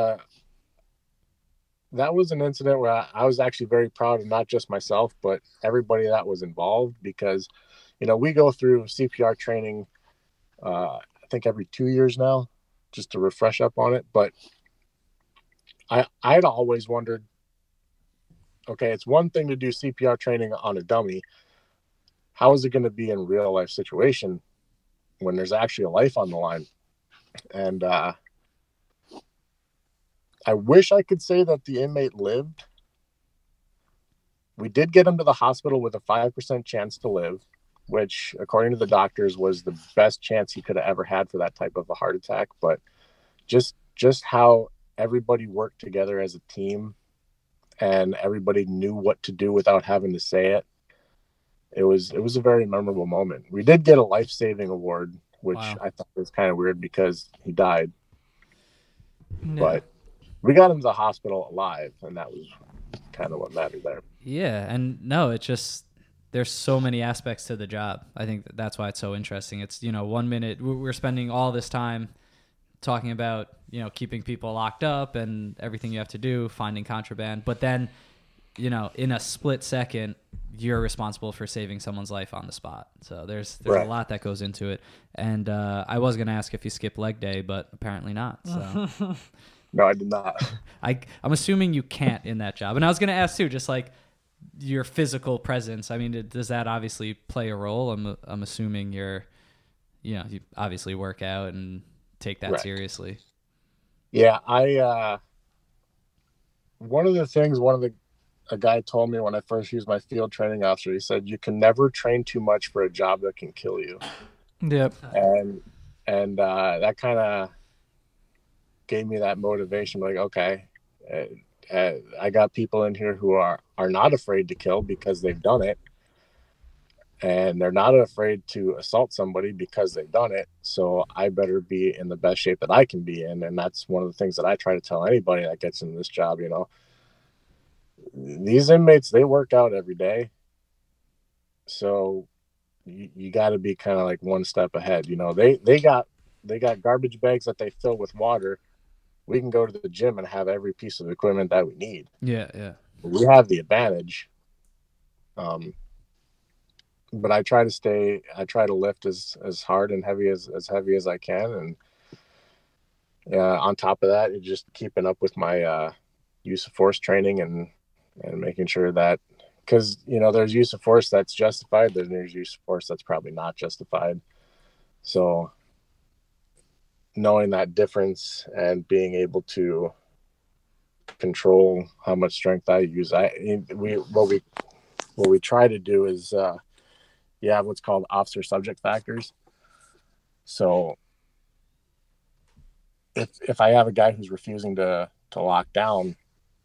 an incident where I was actually very proud of not just myself, but everybody that was involved, because, you know, we go through CPR training, I think every 2 years now, just to refresh up on it. But I'd always wondered, okay, it's one thing to do CPR training on a dummy. How is it going to be in real life situation when there's actually a life on the line? And I wish I could say that the inmate lived. We did get him to the hospital with a 5% chance to live, which, according to the doctors, was the best chance he could have ever had for that type of a heart attack. But just how everybody worked together as a team and everybody knew what to do without having to say it. It was a very memorable moment. We did get a life-saving award, which Wow. I thought was kind of weird because he died. Yeah. But we got him to the hospital alive, and that was kind of what mattered there. Yeah, and no, it's just there's so many aspects to the job. I think that's why it's so interesting. It's, you know, 1 minute we're spending all this time talking about, you know, keeping people locked up and everything you have to do, finding contraband, but then, you know, in a split second, you're responsible for saving someone's life on the spot. So there's Right. a lot that goes into it. And I was going to ask if you skip leg day, but apparently not. So No, I did not. I'm assuming you can't in that job. And I was going to ask too, just like your physical presence. I mean, does that obviously play a role? I'm assuming you obviously work out and take that Right. seriously. Yeah, one of a guy told me when I first used my field training officer, he said, you can never train too much for a job that can kill you. Yep. And that kind of gave me that motivation. Like, okay, I got people in here who are not afraid to kill because they've done it. And they're not afraid to assault somebody because they've done it. So I better be in the best shape that I can be in. And that's one of the things that I try to tell anybody that gets in this job. You know, these inmates, they work out every day. So you got to be kind of like one step ahead. You know, they got garbage bags that they fill with water. We can go to the gym and have every piece of equipment that we need. Yeah. We have the advantage. But I try to lift as hard and heavy as heavy as I can. And on top of that, it's just keeping up with my use of force training and making sure that, because, you know, there's use of force that's justified, then there's use of force that's probably not justified. So knowing that difference and being able to control how much strength I use, what we try to do is you have what's called officer subject factors. So if I have a guy who's refusing to lock down,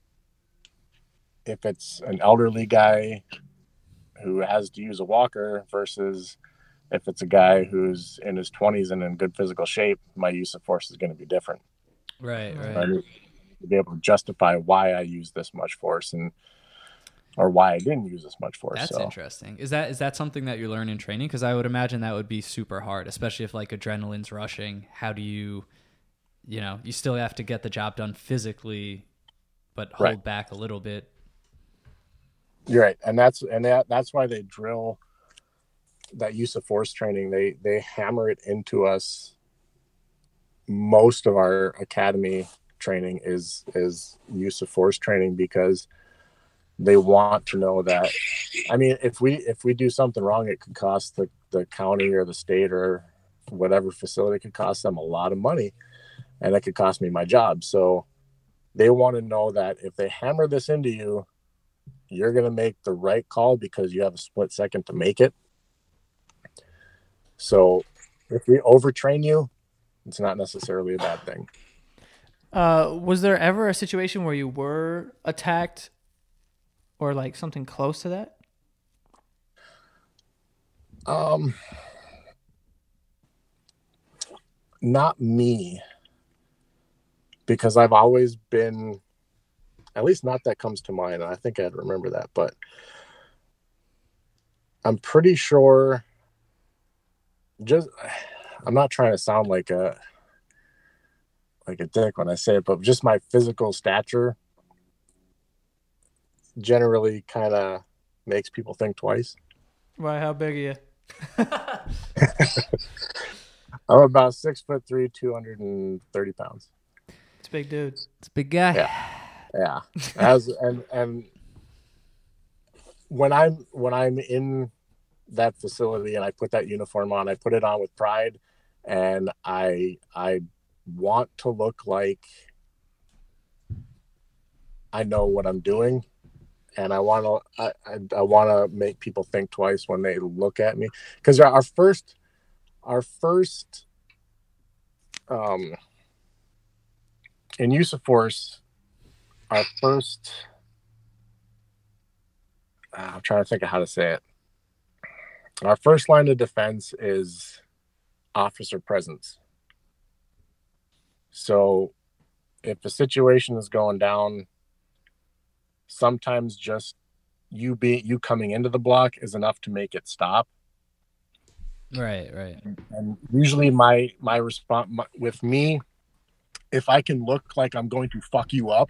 if it's an elderly guy who has to use a walker versus if it's a guy who's in his 20s and in good physical shape, my use of force is going to be different. Right. I need to be able to justify why I use this much force or why I didn't use this much force. That's interesting. Is that something that you learn in training? Because I would imagine that would be super hard, especially if like adrenaline's rushing. How do you still have to get the job done physically, but hold back a little bit. You're right, and that's why they drill that use of force training. They hammer it into us. Most of our academy training is use of force training, because they want to know that, I mean, if we do something wrong, it could cost the county or the state or whatever facility, it could cost them a lot of money, and it could cost me my job. So they want to know that if they hammer this into you, you're going to make the right call because you have a split second to make it. So if we overtrain you, it's not necessarily a bad thing. Was there ever a situation where you were attacked or like something close to that? Not me, because I've always been, at least not that comes to mind. And I think I'd remember that, but I'm pretty sure just, I'm not trying to sound like a dick when I say it, but just my physical stature generally kind of makes people think twice. Why? How big are you? I'm about 6'3", 230 pounds. It's a big dude. It's a big guy. Yeah. And when I'm in that facility and I put that uniform on, I put it on with pride, and I want to look like I know what I'm doing, and I want to make people think twice when they look at me, because our first in use of force, our first I'm trying to think of how to say it. Our first line of defense is officer presence. So if a situation is going down, sometimes just you coming into the block is enough to make it stop. Right. And usually my response with me, if I can look like I'm going to fuck you up,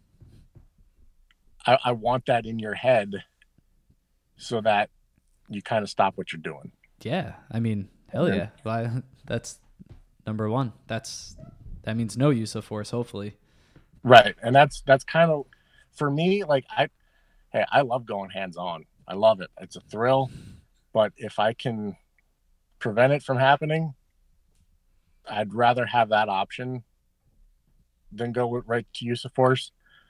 I want that in your head so that you kind of stop what you're doing. Yeah. I mean, hell yeah. Well, that's number one. That means no use of force, hopefully. Right. And that's kind of, for me, like I love going hands on. I love it. It's a thrill. But if I can prevent it from happening, I'd rather have that option than go right to use of force.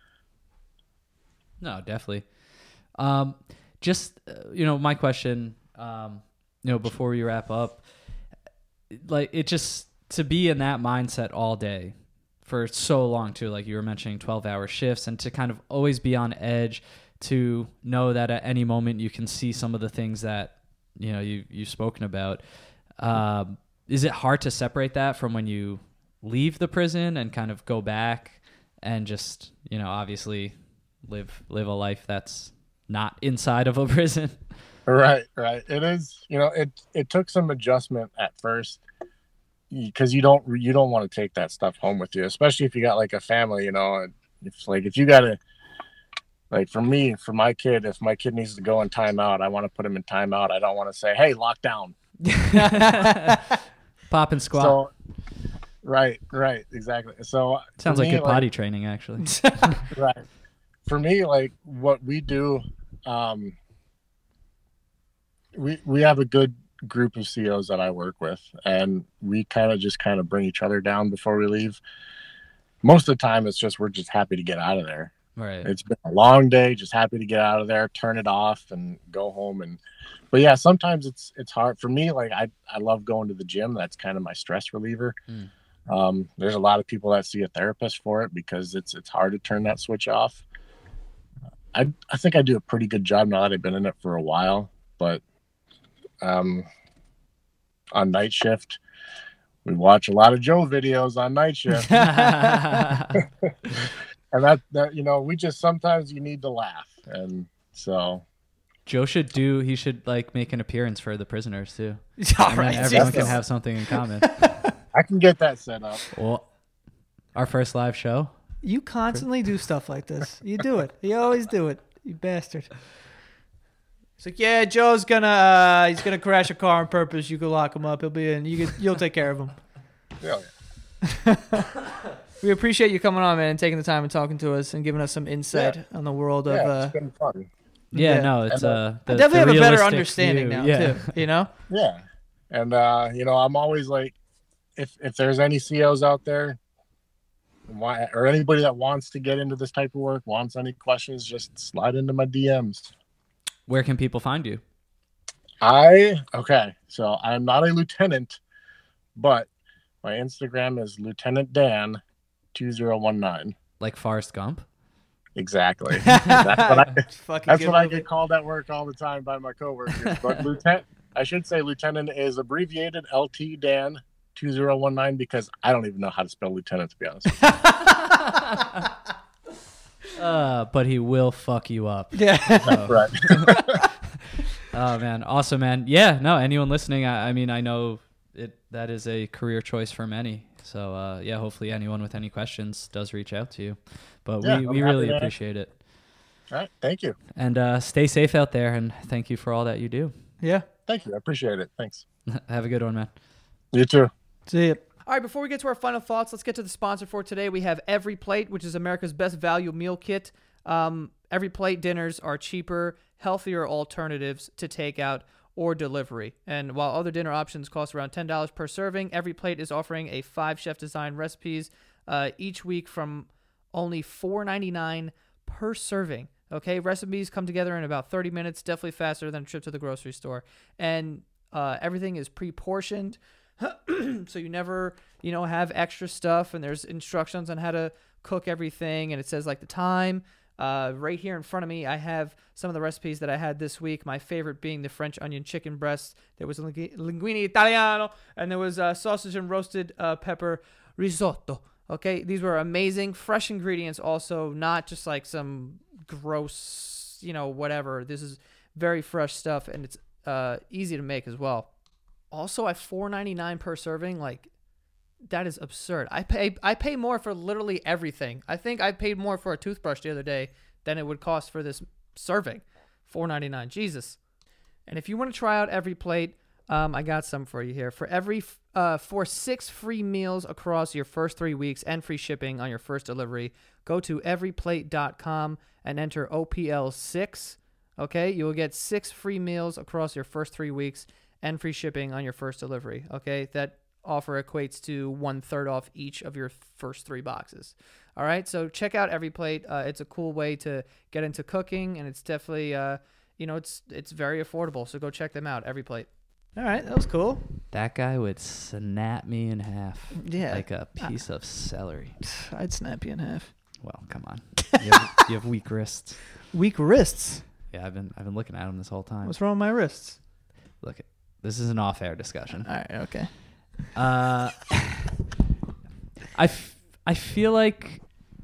No, definitely. Just, my question, before we wrap up, like, it just, to be in that mindset all day for so long too, like you were mentioning 12-hour shifts, and to kind of always be on edge, to know that at any moment you can see some of the things that, you've spoken about. Is it hard to separate that from when you leave the prison and kind of go back and just, obviously live a life that's not inside of a prison? Right. It is, it took some adjustment at first, because you don't want to take that stuff home with you, especially if you got like a family, if you gotta, like, for me, for my kid, if my kid needs to go in timeout, I want to put him in timeout. I don't want to say, hey, lock down. Pop and squat. So, right, exactly. So sounds like good potty training, actually. Right. For me, like, what we do, we have a good group of COs that I work with, and we kind of bring each other down before we leave. Most of the time, it's just we're just happy to get out of there. Right. It's been a long day, just happy to get out of there, turn it off, and go home. But yeah, sometimes it's hard for me. Like, I love going to the gym. That's kind of my stress reliever. There's a lot of people that see a therapist for it because it's hard to turn that switch off. I think I do a pretty good job now that I've been in it for a while, but on night shift, we watch a lot of Joe videos on night shift. And that we just, sometimes you need to laugh. And so Joe should like make an appearance for the prisoners too. All right, everyone can have something in common. I can get that set up. Well, our first live show. You constantly do stuff like this. You do it. You always do it. You bastard. It's like, yeah, Joe's gonna he's gonna crash a car on purpose. You can lock him up. He'll be in. You'll take care of him. Yeah. We appreciate you coming on, man, and taking the time and talking to us and giving us some insight on the world of. It's been fun. Yeah, no, it's I definitely have a better understanding view. now Yeah. too. Yeah, and I'm always like, if there's any COs out there, or anybody that wants to get into this type of work, wants any questions, just slide into my DMs. Where can people find you? So I'm not a lieutenant, but my Instagram is Lieutenant Dan 2019. Like Forrest Gump? Exactly. That's Fucking that's good what I movie. get called at work all the time by my coworkers. But Lieutenant, I should say Lieutenant is abbreviated LT Dan 2019 because I don't even know how to spell lieutenant, to be honest with you. But he will fuck you up. Yeah. So- Right. Oh man, awesome, man. Yeah, no, anyone listening, I mean, I know that is a career choice for many. So yeah, hopefully anyone with any questions does reach out to you. But Yeah, we I'm really happy to- appreciate it. All right. Thank you. And stay safe out there, and thank you for all that you do. Yeah. Thank you. I appreciate it. Thanks. Have a good one, man. You too. See it. All right, before we get to our final thoughts, let's get to the sponsor for today. We have Every Plate, which is America's best value meal kit. Every Plate dinners are cheaper, healthier alternatives to takeout or delivery. And while other dinner options cost around $10 per serving, Every Plate is offering a 5 chef-designed recipes each week from only $4.99 per serving. Okay, recipes come together in about 30 minutes, definitely faster than a trip to the grocery store. And everything is pre-portioned. So you never, have extra stuff, and there's instructions on how to cook everything, and it says like the time. Right here in front of me, I have some of the recipes that I had this week. My favorite being the French onion chicken breast. There was linguine italiano, and there was sausage and roasted pepper risotto. Okay, these were amazing, fresh ingredients. Also, not just like some gross, whatever. This is very fresh stuff, and it's easy to make as well. Also, at $4.99 per serving, like, that is absurd. I pay more for literally everything. I think I paid more for a toothbrush the other day than it would cost for this serving. $4.99. Jesus. And if you want to try out Every Plate, I got some for you here. For 6 free meals across your first 3 weeks and free shipping on your first delivery, go to everyplate.com and enter OPL6. Okay, you will get 6 free meals across your first 3 weeks and free shipping on your first delivery. Okay, that offer equates to 1/3 off each of your first 3 boxes. All right, so check out Every Plate. It's a cool way to get into cooking, and it's definitely, it's very affordable. So go check them out. Every Plate. All right, that was cool. That guy would snap me in half. Yeah. Like a piece of celery. I'd snap you in half. Well, come on. You have weak wrists. Weak wrists. Yeah, I've been looking at him this whole time. What's wrong with my wrists? Look, this is an off-air discussion. All right, okay. I feel like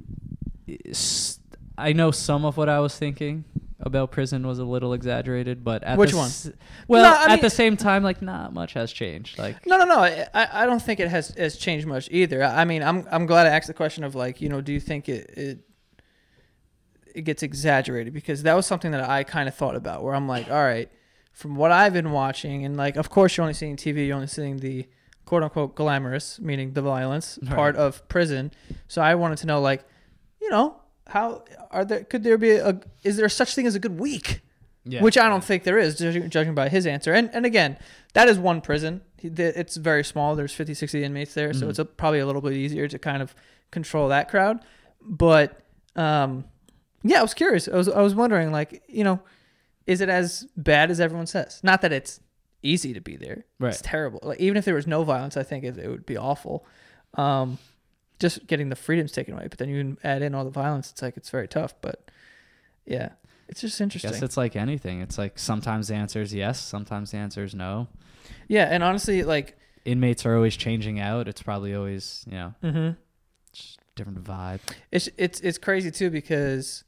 I know some of what I was thinking about prison was a little exaggerated, but at Which one? Well, No, I mean- at the same time, like not much has changed. Like No. I don't think it has changed much either. I mean, I'm glad I asked the question of like, do you think it gets exaggerated? Because that was something that I kind of thought about, where I'm like, all right, from what I've been watching, and like, of course, you're only seeing TV, you're only seeing the quote unquote glamorous, meaning the violence part of prison. So I wanted to know, like, how could there be is there such thing as a good week? yeah, Which I don't think there is, judging by his answer. And again, that is one prison. It's very small. There's 50, 60 inmates there, so it's probably a little bit easier to kind of control that crowd. But yeah, I was curious. I was wondering, like, is it as bad as everyone says? Not that it's easy to be there. Right. It's terrible. Like, even if there was no violence, I think it would be awful. Just getting the freedoms taken away, but then you add in all the violence. It's like it's very tough. But yeah, it's just I interesting. guess it's like anything. It's like sometimes the answer is yes, sometimes the answer is no. Yeah, and honestly, like, Inmates are always changing out. It's probably always just different vibe. it's crazy too, because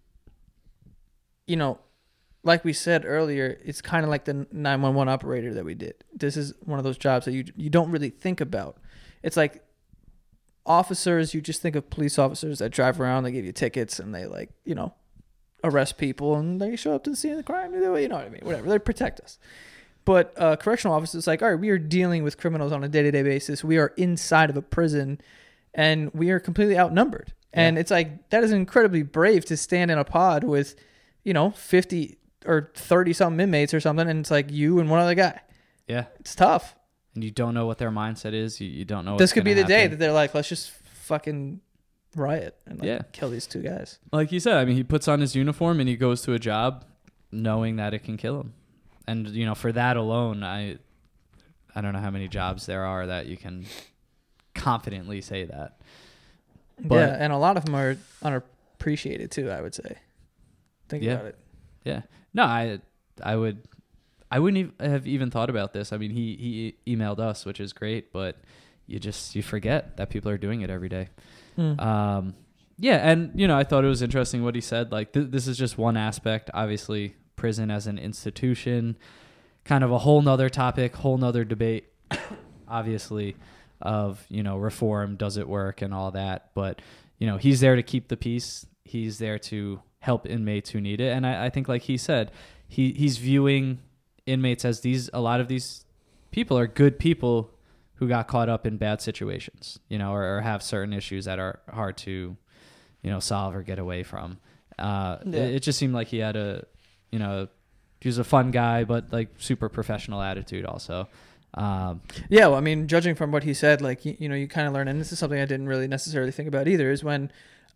like we said earlier, it's kind of like the 911 operator that we did. This is one of those jobs that you don't really think about. It's like officers, you just think of police officers that drive around, they give you tickets, and they arrest people, and they show up to the scene of the crime. You know what I mean? Whatever, they protect us. But correctional officers, like, all right, we are dealing with criminals on a day-to-day basis. We are inside of a prison, and we are completely outnumbered. Yeah. And it's like, that is incredibly brave to stand in a pod with 50 or 30 something inmates or something, and it's like you and one other guy. Yeah. It's tough. And you don't know what their mindset is. You don't know. This could be the day that they're like, let's just fucking riot and kill these 2 guys. Like you said, I mean, he puts on his uniform and he goes to a job knowing that it can kill him. And, for that alone, I don't know how many jobs there are that you can confidently say that. But yeah, and a lot of them are appreciated too, I would say. Think Yeah. about it. Yeah. No, I wouldn't have even thought about this. I mean, he emailed us, which is great, but you forget that people are doing it every day. Yeah, and I thought it was interesting what he said. Like this is just one aspect. Obviously, prison as an institution, kind of a whole nother topic, whole nother debate. Obviously, of reform, does it work, and all that. But he's there to keep the peace. He's there to help inmates who need it. And I think, like he said, he's viewing inmates as a lot of these people are good people who got caught up in bad situations, or have certain issues that are hard to, solve or get away from. It just seemed like he had he was a fun guy, but like super professional attitude also. Yeah, well, I mean, judging from what he said, like, you kind of learn, and this is something I didn't really necessarily think about either, is when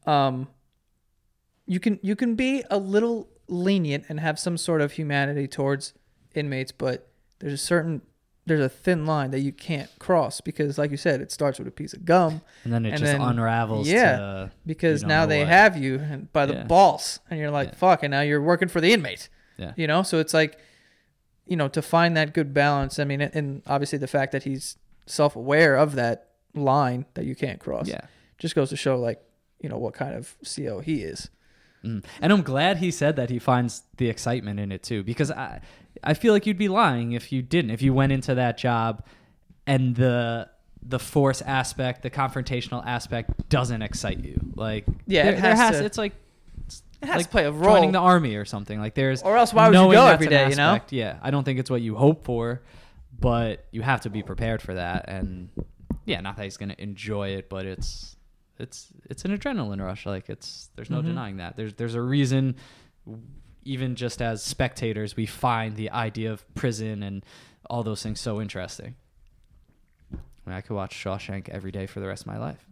you can be a little lenient and have some sort of humanity towards inmates, but there's a thin line that you can't cross, because like you said, it starts with a piece of gum and then it unravels. Yeah, because now they have you by the balls, and you're like, fuck, and now you're working for the inmate. Yeah. So it's like, to find that good balance. I mean, and obviously the fact that he's self-aware of that line that you can't cross, just goes to show, like, what kind of CO he is. And I'm glad he said that he finds the excitement in it too, because I feel like you'd be lying if you didn't. If you went into that job and the force aspect, the confrontational aspect doesn't excite you. Like, it has to play a role. Joining the army or something. Like, or else why would you go every day? Yeah, I don't think it's what you hope for, but you have to be prepared for that. And not that he's gonna enjoy it, but it's an adrenaline rush. Like, there's no denying that. There's a reason, even just as spectators, we find the idea of prison and all those things so interesting. I mean, I could watch Shawshank every day for the rest of my life.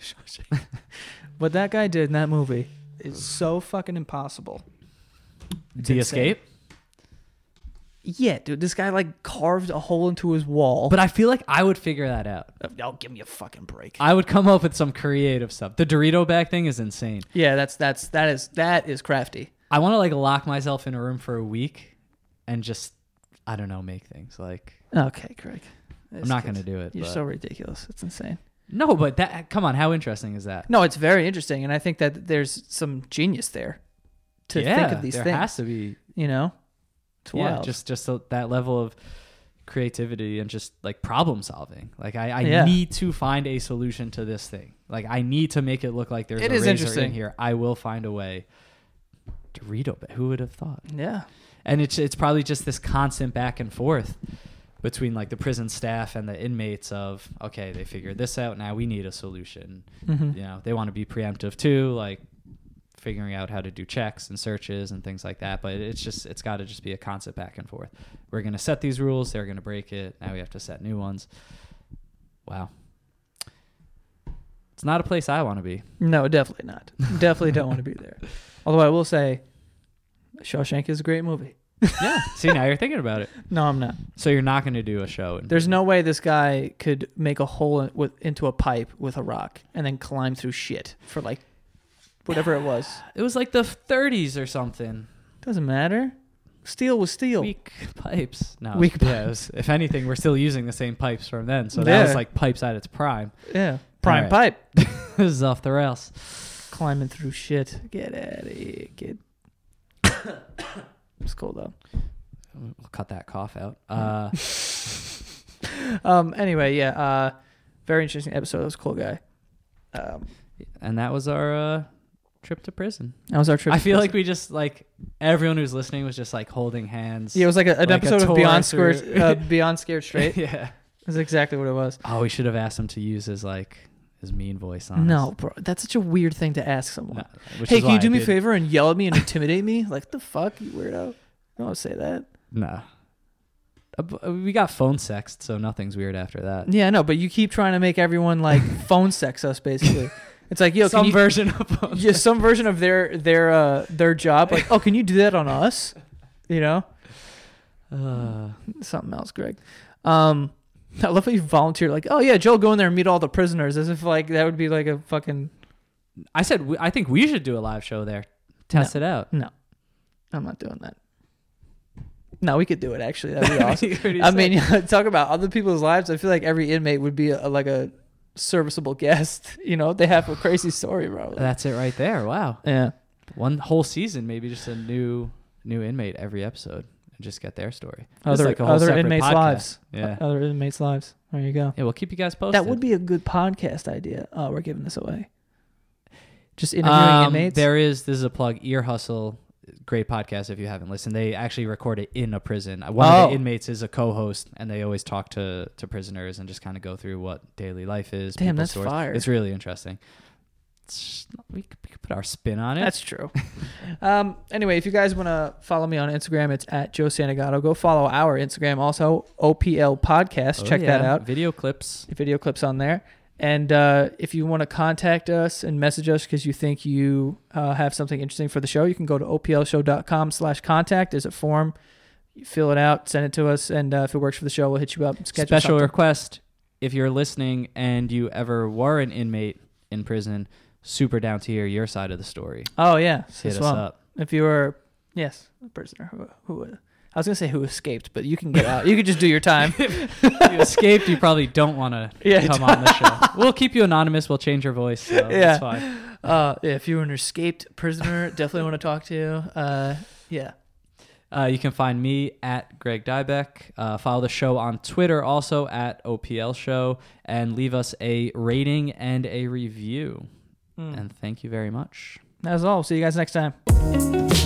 What that guy did in that movie is so fucking impossible. The Escape? Yeah, dude, this guy like carved a hole into his wall. But I feel like I would figure that out. Oh, give me a fucking break. I would come up with some creative stuff. The Dorito bag thing is insane. Yeah, that is crafty. I want to like lock myself in a room for a week and just, I don't know, make things like. Okay, Craig. I'm not going to do it. You're so ridiculous. It's insane. No, but come on, how interesting is that? No, it's very interesting, and I think that there's some genius there to think of these things. There has to be. It's wild. Just that level of creativity and just like problem solving. Like I need to find a solution to this thing. Like I need to make it look like there's a razor in here. I will find a way. Dorito, who would have thought? Yeah. And it's probably just this constant back and forth between like the prison staff and the inmates of, okay, they figured this out, now we need a solution. Mm-hmm. They want to be preemptive too, like figuring out how to do checks and searches and things like that. But it's got to just be a constant back and forth. We're going to set these rules, they're going to break it, now we have to set new ones. Wow. It's not a place I want to be. No, definitely not. Definitely don't want to be there. Although I will say, Shawshank is a great movie. Yeah. See, now you're thinking about it. No, I'm not. So you're not going to do a show. There's no way this guy could make a hole into a pipe with a rock and then climb through shit for like whatever it was. It was like the 30s or something. Doesn't matter. Steel was steel. Weak pipes. No. Weak pipes. If anything, we're still using the same pipes from then. So that was like pipes at its prime. Yeah. Prime pipe. This is off the rails. Climbing through shit. Get out of here, kid. It's cool though. We'll cut that cough out. Anyway, yeah. Very interesting episode. That was a cool guy. And that was our trip to prison. That was our trip. I feel like we just like everyone who's listening was just like holding hands. Yeah, it was like an episode of Beyond Scared Straight. Yeah, that's exactly what it was. Oh, we should have asked him to use his mean voice on us. No, bro, that's such a weird thing to ask someone. No, hey, can you do me a favor and yell at me and intimidate me? Like, the fuck, you weirdo? Don't say that. Nah. We got phone sexed, so nothing's weird after that. Yeah, no, but you keep trying to make everyone like phone sex us, basically. It's like, yo, some version of phone sex. Some version of their job. Like, oh, can you do that on us? You know? Something else, Greg. I love how you volunteer, like, oh yeah, Joe, go in there and meet all the prisoners, as if like that would be like a fucking I said I think we should do a live show there. Test it out. No, I'm not doing that. No, we could do it actually. That'd be awesome. You already I said. mean, talk about other people's lives. I feel like every inmate would be like a serviceable guest. You know, they have a crazy story, bro. That's it right there. Wow. Yeah. One whole season, maybe just a new inmate every episode, and just get their story. It's Other like a whole other separate inmates' podcast. lives. Yeah. Other inmates' lives. There you go. Yeah, we'll keep you guys posted. That would be a good podcast idea. Oh, we're giving this away. Just interviewing inmates. This is a plug. Ear Hustle, great podcast if you haven't listened. They actually record it in a prison. One of the inmates is a co-host, and they always talk to prisoners and just kind of go through what daily life is. Damn, people's that's stories. fire. It's really interesting. We could put our spin on it. That's true. Anyway, if you guys want to follow me on Instagram, it's at Joe Santagato. Go follow our Instagram also, OPL Podcast. Check that out. Video clips. Video clips on there. And if you want to contact us and message us because you think you have something interesting for the show, you can go to oplshow.com/contact. There's a form. You fill it out, send it to us, and if it works for the show, we'll hit you up. Special request, if you're listening and you ever were an inmate in prison, super down to hear your side of the story. Oh, yeah. Hit us up. If you were, yes, a prisoner who I was going to say who escaped, but you can get out. You can just do your time. If you escaped, you probably don't want to come on the show. We'll keep you anonymous. We'll change your voice. So yeah. That's fine. If you were an escaped prisoner, definitely want to talk to you. Yeah. You can find me at Greg Dybeck. Follow the show on Twitter also at OPL Show, and leave us a rating and a review. And thank you very much. That was all. See you guys next time.